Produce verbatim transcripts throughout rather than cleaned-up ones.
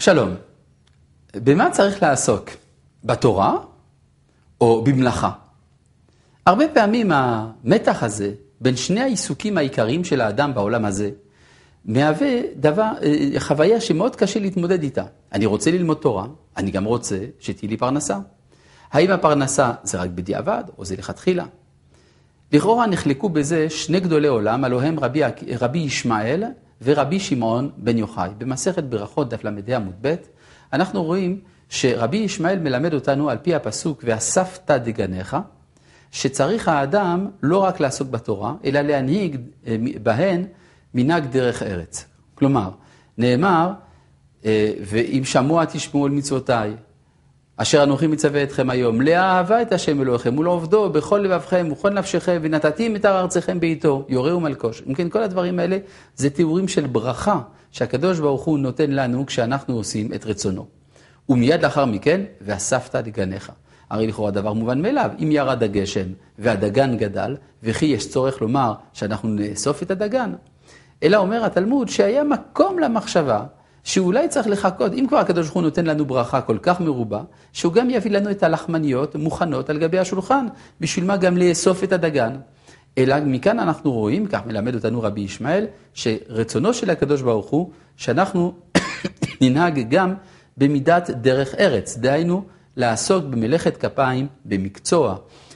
שלום, במה צריך לעסוק? בתורה או במלאכה? הרבה פעמים המתח הזה בין שני העיסוקים העיקריים של האדם בעולם הזה מהווה דבר, חוויה שמאוד קשה להתמודד איתה. אני רוצה ללמוד תורה, אני גם רוצה שתהיה לי פרנסה. האם הפרנסה זה רק בדיעבד או זה לכתחילה? לכאורה נחלקו בזה שני גדולי עולם, הלוהם רבי, רבי ישמעאל ורבי שמעון בן יוחאי. במסכת ברכות דף למד עמוד ב' אנחנו רואים שרבי ישמעאל מלמד אותנו על פי הפסוק ואספת דגניך, שצריך האדם לא רק לעסוק בתורה, אלא להנהיג בהן מנהג דרך ארץ. כלומר, נאמר, ואם שמוע תשמעו על מצוותיי, אשר אנוכי מצווה אתכם היום, לאהבה את השם אלוהיכם ולעובדו בכל לבבכם ובכל נפשכם, ונתתי מטר ארצכם בעיתו, יורה ומלקוש. אם כן, כל הדברים האלה זה תיאורים של ברכה שהקדוש ברוך הוא נותן לנו כשאנחנו עושים את רצונו. ומיד לאחר מכן, ואספת דגניך. הרי לכאורה דבר מובן מאליו, אם ירד הגשם והדגן גדל, וכי יש צורך לומר שאנחנו נאסוף את הדגן. אלא אומר התלמוד שהיה מקום למחשבה, שאולי צריך לחכות, אם כבר הקדוש ברוך הוא נותן לנו ברכה כל כך מרובה, שהוא גם יביא לנו את הלחמניות מוכנות על גבי השולחן, בשביל מה גם לאסוף את הדגן. אלא מכאן אנחנו רואים, כך מלמד אותנו רבי ישמעאל, שרצונו של הקדוש ברוך הוא, שאנחנו ננהג גם במידת דרך ארץ, דהיינו לעסוק במלאכת כפיים, במקצוע,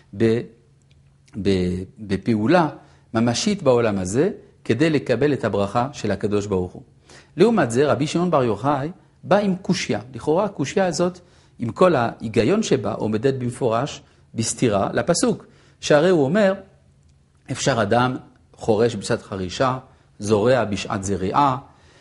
בפעולה ממשית בעולם הזה, כדי לקבל את הברכה של הקדוש ברוך הוא. לעומת זה, רבי שמעון בר יוחאי בא עם קושיה. לכאורה, הקושיה הזאת, עם כל ההיגיון שבה, עומדת במפורש בסתירה לפסוק. שהרי הוא אומר, אפשר אדם חורש בשעת חרישה, זורע בשעת זריעה,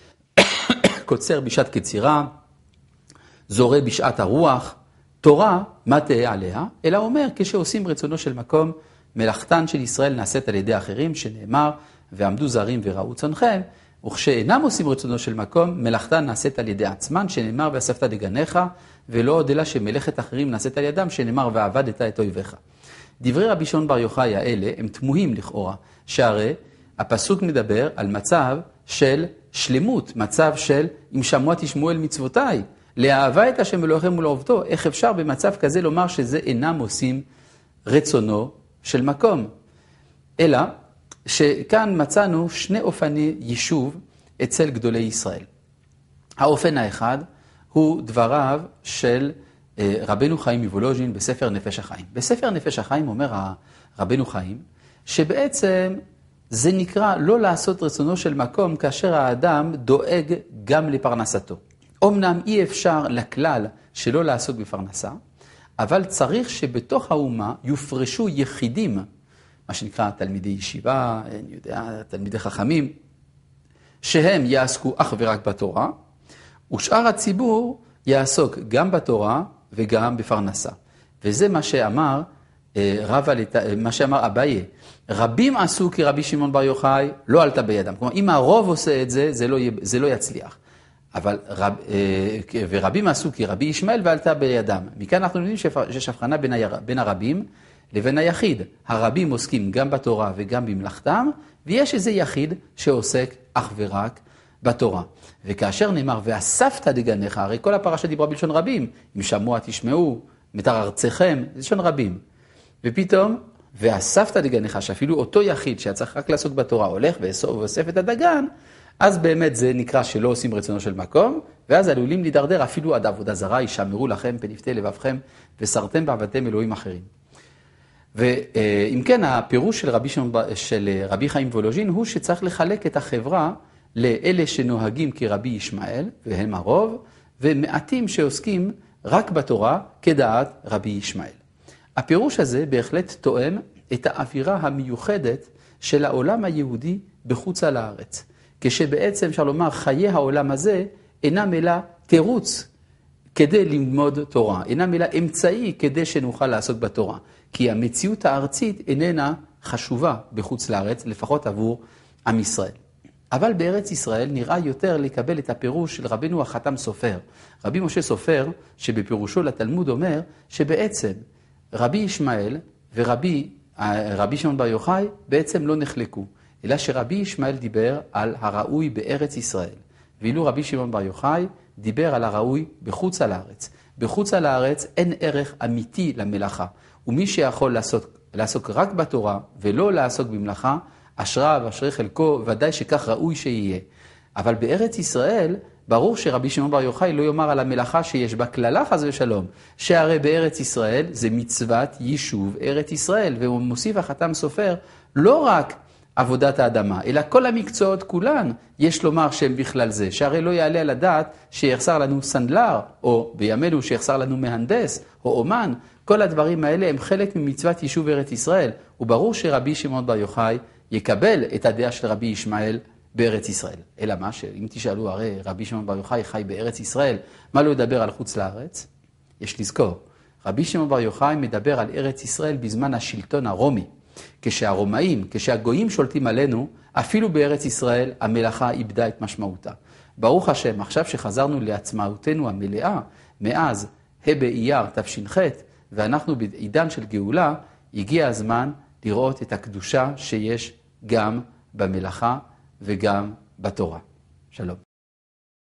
קוצר בשעת קצירה, זורע בשעת הרוח, תורה, מה תהיה עליה? אלא אומר, כשעושים רצונו של מקום, מלאכתן של ישראל נעשית על ידי אחרים, שנאמר, ועמדו זרים וראו צונכם, וכשאינם עושים רצונו של מקום, מלאכתן נעשית על ידי עצמן, שנאמר, ואספת דגניך, ולא עוד אלא שמלאכת אחרים נעשית על ידם, שנאמר, ועבדת את אויביך. דברי רבי שמעון בר יוחאי האלה הם תמוהים לכאורה, שהרי הפסוק מדבר על מצב של שלמות, מצב של אם שמוע תשמעו אל מצוותיי, לאהבה את השם אלוהיכם ולעובדו. איך אפשר במצב כזה לומר שזה אינם עושים רצונו של מקום? אלא שכאן מצאנו שני אופני יישוב אצל גדולי ישראל. האופן האחד הוא דבריו של רבנו חיים מוולוז'ין בספר נפש החיים. בספר נפש החיים אומר רבנו חיים שבעצם זה נקרא לא לעשות רצונו של מקום כאשר האדם דואג גם לפרנסתו. אמנם אי אפשר לכלל שלא לעסוק בפרנסה, אבל צריך שבתוך האומה יופרשו יחידים, מה שנקרא תלמידי ישיבה, אני יודע, תלמידי חכמים, שהם יעסקו אך ורק בתורה, ושאר הציבור יעסוק גם בתורה וגם בפרנסה. וזה מה שאמר רב, מה שאמר אביי, רבים עשו כרבי שמעון בר יוחאי, לא עלתה בידם. כלומר, אם הרוב עושה את זה, זה לא, זה לא יצליח. אבל רב, ורבים עשו כרבי ישמעאל ועלתה בידם. מכאן אנחנו יודעים שיש הבחנה בין, בין הרבים לבין היחיד. הרבים עוסקים גם בתורה וגם במלאכתם, ויש איזה יחיד שעוסק אך ורק בתורה. וכאשר נאמר, ואספת דגניך, הרי כל הפרשה דיברה בלשון רבים, אם שמוע תשמעו, מטר ארצכם, זה לשון רבים. ופתאום, ואספת דגניך, שאפילו אותו יחיד שצריך רק לעסוק בתורה, הולך ואוסף את הדגן, אז באמת זה נקרא שלא עושים רצונו של מקום, ואז עלולים להידרדר אפילו עד עבודה זרה, ישמרו לכם פנפתי לבבכם, וסרתם בעבדתם אלוהים אחרים. ואם כן, הפירוש של רבי, של רבי חיים וולוז'ין הוא שצריך לחלק את החברה לאלה שנוהגים כרבי ישמעאל, והם הרוב, ומעטים שעוסקים רק בתורה כדעת רבי ישמעאל. הפירוש הזה בהחלט תואם את האווירה המיוחדת של העולם היהודי בחוץ על הארץ. כשבעצם אפשר לומר חיי העולם הזה אינם אלא תירוץ כדי ללמוד תורה, אינם אלא אמצעי כדי שנוכל לעסוק בתורה. כי המציאות הארצית איננה חשובה בחוץ לארץ, לפחות עבור עם ישראל. אבל בארץ ישראל נראה יותר לקבל את הפירוש של רבינו החתם סופר. רבי משה סופר, שבפירושו לתלמוד אומר, שבעצם רבי ישמעאל ורבי רבי שמעון בר יוחאי בעצם לא נחלקו, אלא שרבי ישמעאל דיבר על הראוי בארץ ישראל, ואילו רבי שמעון בר יוחאי דיבר על הראוי בחוץ על הארץ. בחוץ על הארץ אין ערך אמיתי למלאכה, ומי שיכול לעסוק, לעסוק רק בתורה ולא לעסוק במלאכה, אשריו, אשרי חלקו, ודאי שכך ראוי שיהיה. אבל בארץ ישראל, ברור שרבי שמעון בר יוחאי לא יאמר על המלאכה שיש בה כללה חס ושלום, שהרי בארץ ישראל זה מצוות יישוב ארץ ישראל, והוא מוסיף החתם סופר לא רק עבודת האדמה, אלא כל המקצועות כולן יש לומר שהם בכלל זה, שהרי לא יעלה על הדעת שיחסר לנו סנדלר, או בימינו שיחסר לנו מהנדס, או אומן, כל הדברים האלה הם חלק ממצוות יישוב ארץ ישראל, וברור שרבי שמעון בר יוחאי יקבל את הדעה של רבי ישמעאל בארץ ישראל. אלא מה, שאם תשאלו, הרי רבי שמעון בר יוחאי חי בארץ ישראל, מה לא ידבר על חוץ לארץ? יש לזכור, רבי שמעון בר יוחאי מדבר על ארץ ישראל בזמן השלטון הרומי. כשהרומאים, כשהגויים שולטים עלינו, אפילו בארץ ישראל המלאכה איבדה את משמעותה. ברוך השם, עכשיו שחזרנו לעצמאותנו המלאה, מאז ה' באייר תש"ח, ואנחנו בעידן של גאולה, הגיע הזמן לראות את הקדושה שיש גם במלאכה וגם בתורה. שלום.